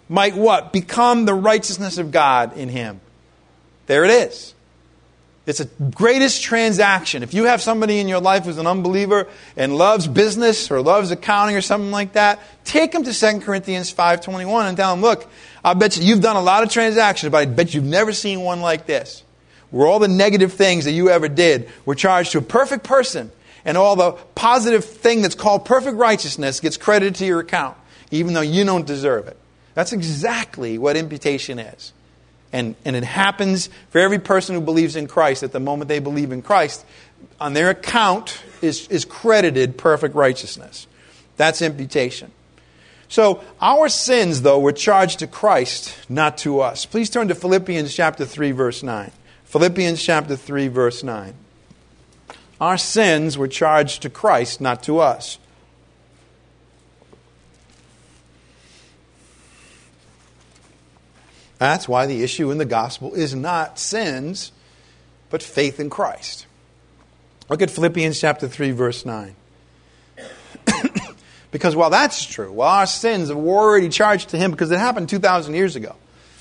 might what? Become the righteousness of God in him. There it is. It's the greatest transaction. If you have somebody in your life who's an unbeliever and loves business or loves accounting or something like that, take them to 2 Corinthians 5:21 and tell them, look, I bet you've done a lot of transactions, but I bet you've never seen one like this, where all the negative things that you ever did were charged to a perfect person, and all the positive thing that's called perfect righteousness gets credited to your account, even though you don't deserve it. That's exactly what imputation is. And it happens for every person who believes in Christ. At the moment they believe in Christ, on their account is credited perfect righteousness. That's imputation. So our sins, though, were charged to Christ, not to us. Please turn to Philippians chapter 3, verse 9. Philippians chapter 3, verse 9. Our sins were charged to Christ, not to us. That's why the issue in the gospel is not sins, but faith in Christ. Look at Philippians chapter 3, verse 9. Because while that's true, while our sins were already charged to him, because it happened 2,000 years ago,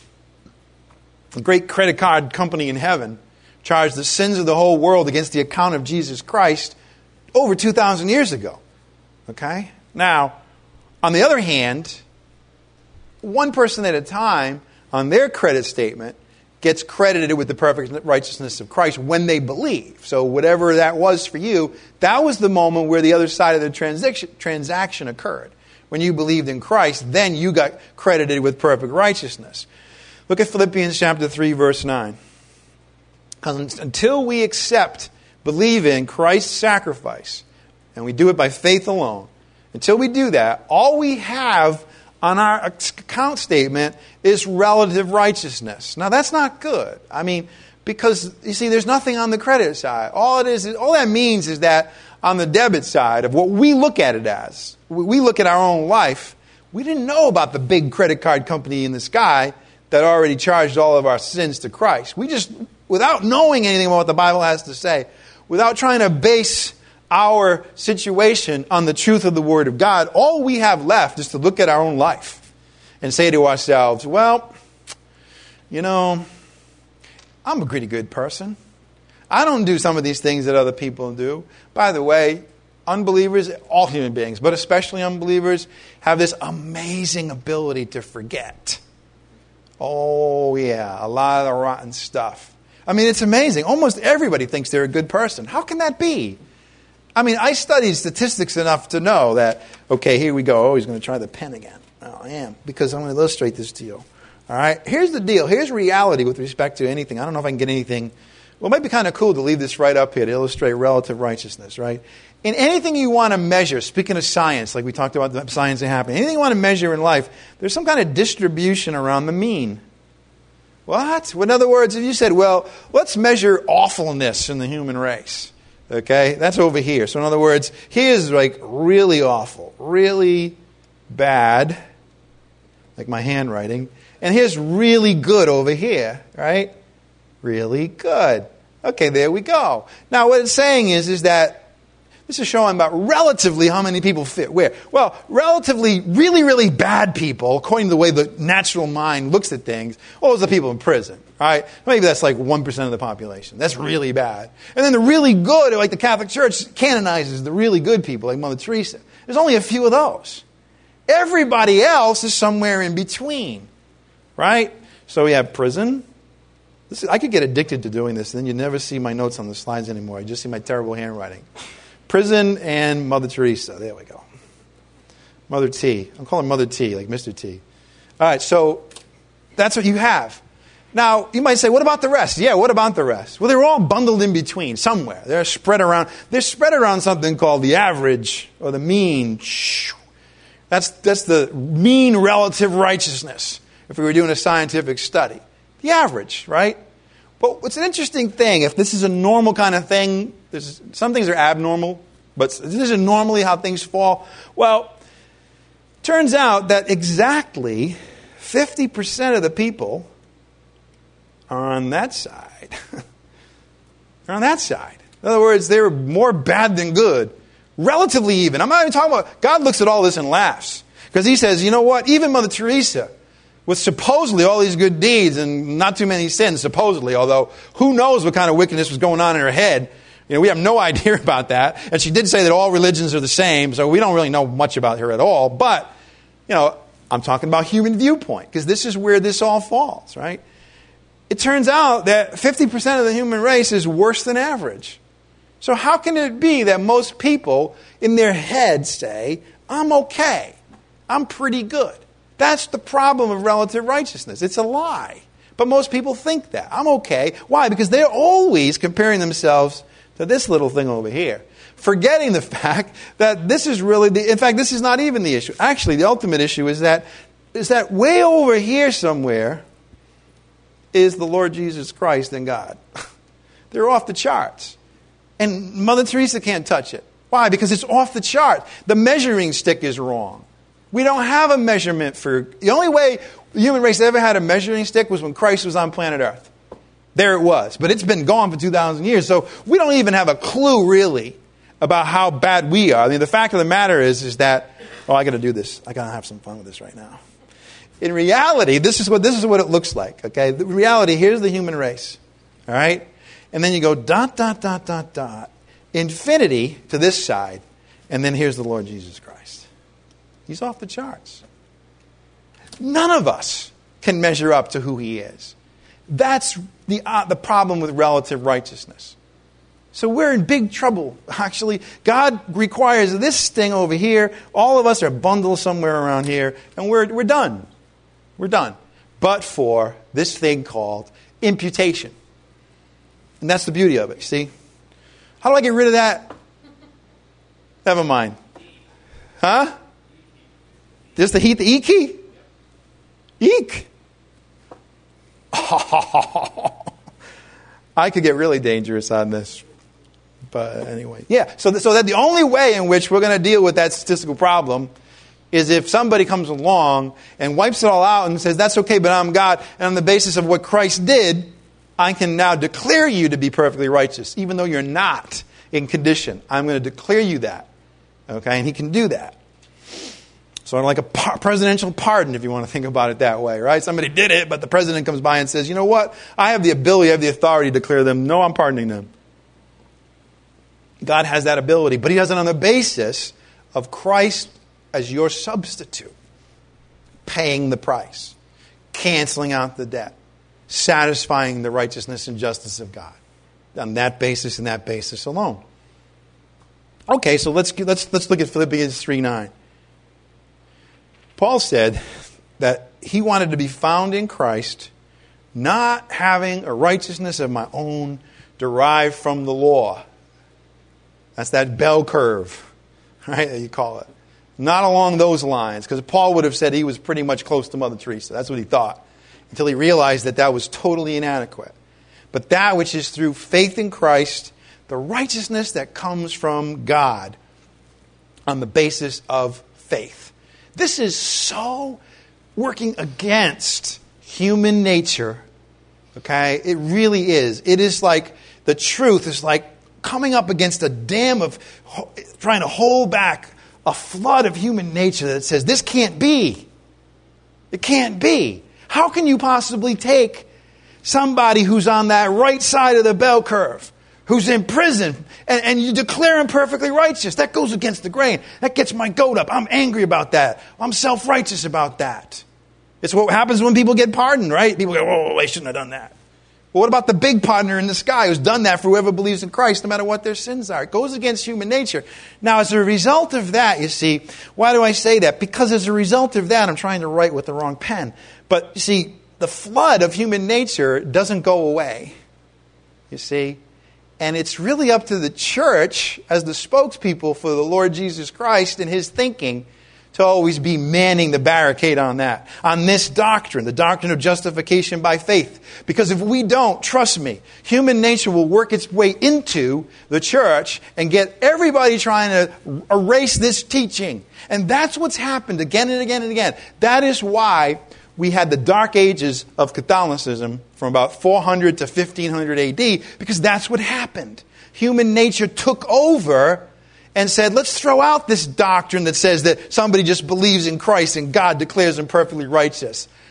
a great credit card company in heaven charged the sins of the whole world against the account of Jesus Christ over 2,000 years ago. Okay? Now, on the other hand, one person at a time on their credit statement gets credited with the perfect righteousness of Christ when they believe. So whatever that was for you, that was the moment where the other side of the transaction occurred. When you believed in Christ, then you got credited with perfect righteousness. Look at Philippians chapter 3, verse 9. Because until we accept, believe in Christ's sacrifice, and we do it by faith alone, until we do that, all we have on our account statement is relative righteousness. Now, that's not good. I mean, because, you see, there's nothing on the credit side. All that means is that on the debit side of what we look at it as, we look at our own life, we didn't know about the big credit card company in the sky that already charged all of our sins to Christ. We just, without knowing anything about what the Bible has to say, without trying to base our situation on the truth of the Word of God, all we have left is to look at our own life and say to ourselves, well, you know, I'm a pretty good person. I don't do some of these things that other people do. By the way, unbelievers, all human beings, but especially unbelievers, have this amazing ability to forget. Oh, yeah, a lot of the rotten stuff. I mean, it's amazing. Almost everybody thinks they're a good person. How can that be? I mean, I studied statistics enough to know that, okay, here we go. Oh, he's going to try the pen again. Oh, I am, because I'm going to illustrate this to you. All right? Here's the deal. Here's reality with respect to anything. I don't know if I can get anything. Well, it might be kind of cool to leave this right up here to illustrate relative righteousness, right? In anything you want to measure, speaking of science, like we talked about the science of happening, anything you want to measure in life, there's some kind of distribution around the mean. What? In other words, if you said, well, let's measure awfulness in the human race. Okay, that's over here. So in other words, here's like really awful, really bad, like my handwriting. And here's really good over here, right? Really good. Okay, there we go. Now what it's saying is that this is showing about relatively how many people fit where. Well, relatively really, really bad people, according to the way the natural mind looks at things, well, those are the people in prison, right? Maybe that's like 1% of the population. That's really bad. And then the really good, like the Catholic Church canonizes the really good people, like Mother Teresa. There's only a few of those. Everybody else is somewhere in between, right? So we have prison. I could get addicted to doing this, and then you'd never see my notes on the slides anymore. You'd just see my terrible handwriting. Prison and Mother Teresa. There we go. Mother T. I'll call her Mother T, like Mr. T. All right, so that's what you have. Now, you might say, what about the rest? Yeah, what about the rest? Well, they're all bundled in between somewhere. They're spread around. They're spread around something called the average or the mean. That's the mean relative righteousness, if we were doing a scientific study. The average, right? But what's an interesting thing, if this is a normal kind of thing, some things are abnormal, but this is normally how things fall. Well, turns out that exactly 50% of the people are on that side. They're on that side. In other words, they're more bad than good. Relatively even. I'm not even talking about, God looks at all this and laughs. Because he says, you know what, even Mother Teresa, with supposedly all these good deeds and not too many sins, supposedly, although who knows what kind of wickedness was going on in her head. We have no idea about that. And she did say that all religions are the same, so we don't really know much about her at all. But, I'm talking about human viewpoint, because this is where this all falls, right? It turns out that 50% of the human race is worse than average. So how can it be that most people in their heads say, I'm okay, I'm pretty good? That's the problem of relative righteousness. It's a lie. But most people think that. I'm okay. Why? Because they're always comparing themselves to this little thing over here, forgetting the fact that this is really in fact, this is not even the issue. Actually, the ultimate issue is that way over here somewhere is the Lord Jesus Christ and God. They're off the charts. And Mother Teresa can't touch it. Why? Because it's off the chart. The measuring stick is wrong. We don't have a measurement for... The only way the human race ever had a measuring stick was when Christ was on planet Earth. There it was. But it's been gone for 2,000 years. So we don't even have a clue, really, about how bad we are. I mean, the fact of the matter is that... I got to do this. I got to have some fun with this right now. In reality, this is what it looks like. Okay, the reality, here's the human race. All right? And then you go ... infinity to this side. And then here's the Lord Jesus Christ. He's off the charts. None of us can measure up to who he is. That's the problem with relative righteousness. So we're in big trouble. Actually, God requires this thing over here. All of us are bundled somewhere around here, and we're done. We're done. But for this thing called imputation. And that's the beauty of it, see? How do I get rid of that? Never mind. Huh? Just the heat, the E key? Eek. I could get really dangerous on this. But anyway. Yeah, so that the only way in which we're going to deal with that statistical problem is if somebody comes along and wipes it all out and says, that's okay, but I'm God. And on the basis of what Christ did, I can now declare you to be perfectly righteous, even though you're not in condition. I'm going to declare you that. Okay, and he can do that. Sort of like a presidential pardon, if you want to think about it that way, right? Somebody did it, but the president comes by and says, you know what? I have the ability, I have the authority to declare them. No, I'm pardoning them. God has that ability, but he does it on the basis of Christ as your substitute, paying the price, canceling out the debt, satisfying the righteousness and justice of God. On that basis and that basis alone. Okay, so let's look at Philippians 3:9. Paul said that he wanted to be found in Christ, not having a righteousness of my own derived from the law. That's that bell curve, right, that you call it. Not along those lines, because Paul would have said he was pretty much close to Mother Teresa. That's what he thought, until he realized that was totally inadequate. But that which is through faith in Christ, the righteousness that comes from God on the basis of faith. This is so working against human nature, okay? It really is. It is like the truth is like coming up against a dam of trying to hold back a flood of human nature that says, this can't be. It can't be. How can you possibly take somebody who's on that right side of the bell curve, who's in prison, and you declare him perfectly righteous? That goes against the grain. That gets my goat up. I'm angry about that. I'm self-righteous about that. It's what happens when people get pardoned, right? People go, oh, I shouldn't have done that. Well, what about the big partner in the sky who's done that for whoever believes in Christ, no matter what their sins are? It goes against human nature. Now, as a result of that, you see, why do I say that? Because as a result of that, I'm trying to write with the wrong pen. But, you see, the flood of human nature doesn't go away, you see. And it's really up to the church, as the spokespeople for the Lord Jesus Christ and his thinking, to always be manning the barricade on that, on this doctrine, the doctrine of justification by faith. Because if we don't, trust me, human nature will work its way into the church and get everybody trying to erase this teaching. And that's what's happened again and again and again. That is why we had the dark ages of Catholicism from about 400 to 1500 AD, because that's what happened. Human nature took over and said, let's throw out this doctrine that says that somebody just believes in Christ and God declares him perfectly righteous.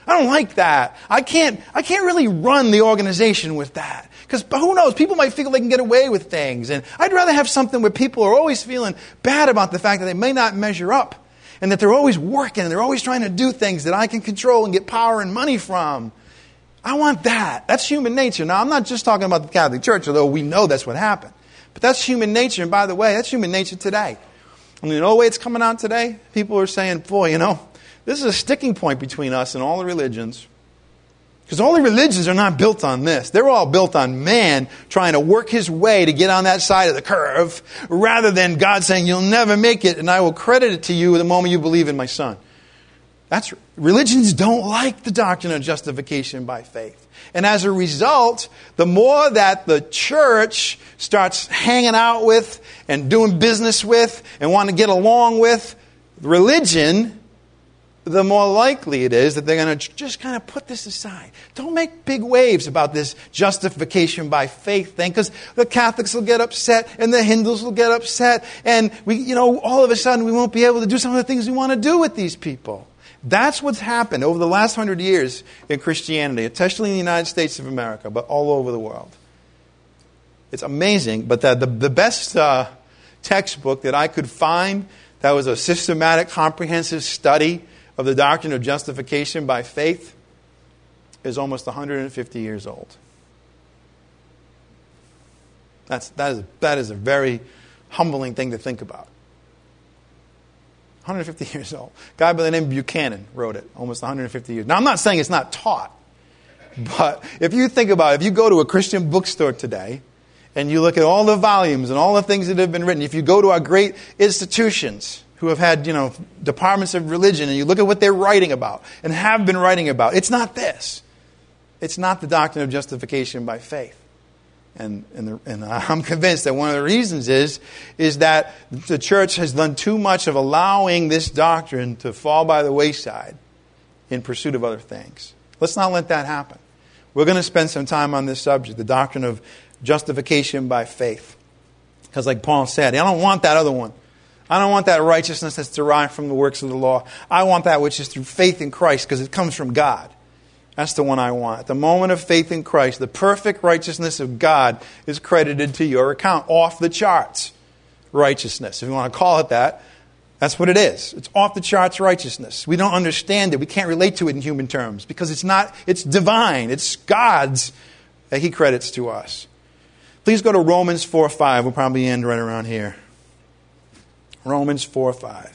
I don't like that. I can't really run the organization with that. Because who knows, people might feel they can get away with things. And I'd rather have something where people are always feeling bad about the fact that they may not measure up. And that they're always working and they're always trying to do things that I can control and get power and money from. I want that. That's human nature. Now, I'm not just talking about the Catholic Church, although we know that's what happened. But that's human nature. And by the way, that's human nature today. And you know the way it's coming out today? People are saying, boy, this is a sticking point between us and all the religions. Because all the religions are not built on this. They're all built on man trying to work his way to get on that side of the curve, rather than God saying, you'll never make it, and I will credit it to you the moment you believe in my Son. Religions don't like the doctrine of justification by faith. And as a result, the more that the church starts hanging out with and doing business with and want to get along with religion, the more likely it is that they're going to just kind of put this aside. Don't make big waves about this justification by faith thing, because the Catholics will get upset and the Hindus will get upset, and all of a sudden we won't be able to do some of the things we want to do with these people. That's what's happened over the last 100 years in Christianity, especially in the United States of America, but all over the world. It's amazing, but the best textbook that I could find that was a systematic, comprehensive study of the doctrine of justification by faith is almost 150 years old. That is a very humbling thing to think about. 150 years old. A guy by the name of Buchanan wrote it, almost 150 years. Now, I'm not saying it's not taught, but if you think about it, if you go to a Christian bookstore today and you look at all the volumes and all the things that have been written, if you go to our great institutions who have had, departments of religion, and you look at what they're writing about and have been writing about, it's not this. It's not the doctrine of justification by faith. And I'm convinced that one of the reasons is that the church has done too much of allowing this doctrine to fall by the wayside in pursuit of other things. Let's not let that happen. We're going to spend some time on this subject, the doctrine of justification by faith. Because like Paul said, I don't want that other one. I don't want that righteousness that's derived from the works of the law. I want that which is through faith in Christ, because it comes from God. That's the one I want. At the moment of faith in Christ, the perfect righteousness of God is credited to your account. Off the charts righteousness. If you want to call it that, that's what it is. It's off the charts righteousness. We don't understand it. We can't relate to it in human terms because it's divine. It's God's that He credits to us. Please go to Romans 4:5. We'll probably end right around here. Romans 4:5.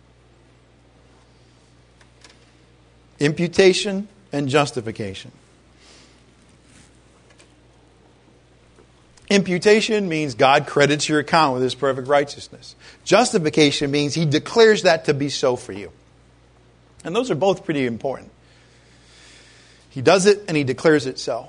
Imputation and justification. Imputation means God credits your account with His perfect righteousness. Justification means He declares that to be so for you. And those are both pretty important. He does it and He declares it so.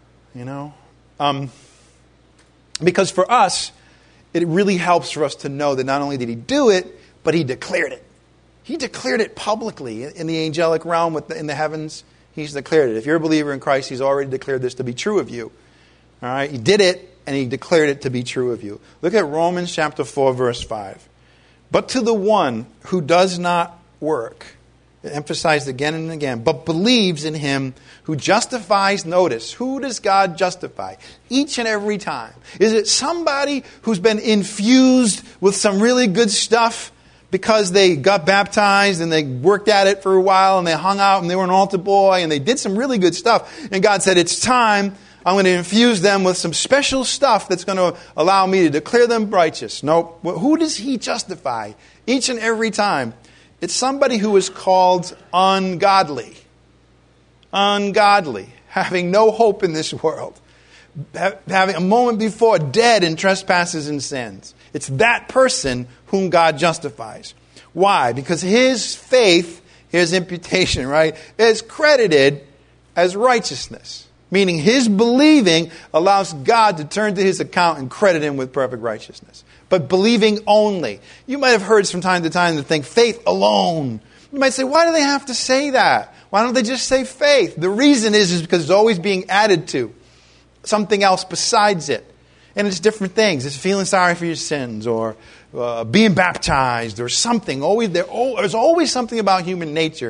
Because for us, it really helps for us to know that not only did He do it, but He declared it. He declared it publicly in the angelic realm in the heavens. He's declared it. If you're a believer in Christ, He's already declared this to be true of you. All right? He did it, and He declared it to be true of you. Look at Romans chapter 4, verse 5. But to the one who does not work, emphasized again and again, but believes in Him who justifies, notice, who does God justify? Each and every time. Is it somebody who's been infused with some really good stuff because they got baptized and they worked at it for a while and they hung out and they were an altar boy and they did some really good stuff, and God said, it's time, I'm going to infuse them with some special stuff that's going to allow me to declare them righteous? Nope. Who does He justify? Each and every time. It's somebody who is called ungodly. Ungodly. Having no hope in this world. Having a moment before dead in trespasses and sins. It's that person whom God justifies. Why? Because his faith, his imputation, right, is credited as righteousness. Meaning his believing allows God to turn to his account and credit him with perfect righteousness. But believing only. You might have heard from time to time to think faith alone. You might say, why do they have to say that? Why don't they just say faith? The reason is because it's always being added to something else besides it. And it's different things. It's feeling sorry for your sins or being baptized or something. There's always something about human nature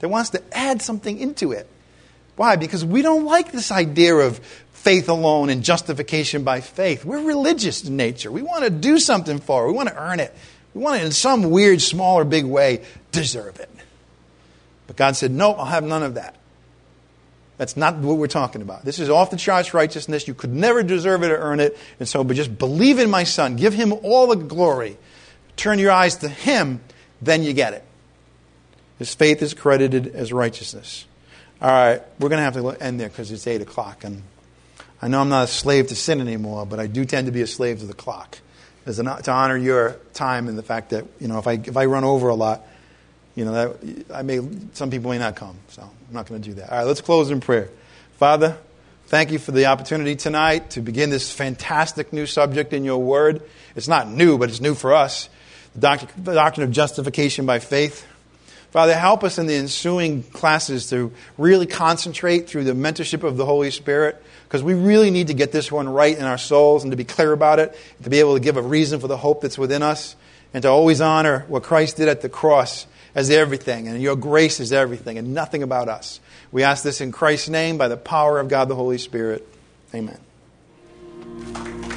that wants to add something into it. Why? Because we don't like this idea of faith alone and justification by faith. We're religious in nature. We want to do something for it. We want to earn it. We want to, in some weird, small or big way, deserve it. But God said, no, I'll have none of that. That's not what we're talking about. This is off-the-charts righteousness. You could never deserve it or earn it. And so, but just believe in my Son. Give him all the glory. Turn your eyes to him, then you get it. His faith is credited as righteousness. All right, we're going to have to end there because it's 8 o'clock. And I know I'm not a slave to sin anymore, but I do tend to be a slave to the clock. To honor your time and the fact that, if I run over a lot, some people may not come. So I'm not going to do that. All right, let's close in prayer. Father, thank you for the opportunity tonight to begin this fantastic new subject in your word. It's not new, but it's new for us. The doctrine of justification by faith. Father, help us in the ensuing classes to really concentrate through the mentorship of the Holy Spirit, because we really need to get this one right in our souls and to be clear about it, to be able to give a reason for the hope that's within us, and to always honor what Christ did at the cross as everything, and your grace is everything, and nothing about us. We ask this in Christ's name by the power of God the Holy Spirit. Amen.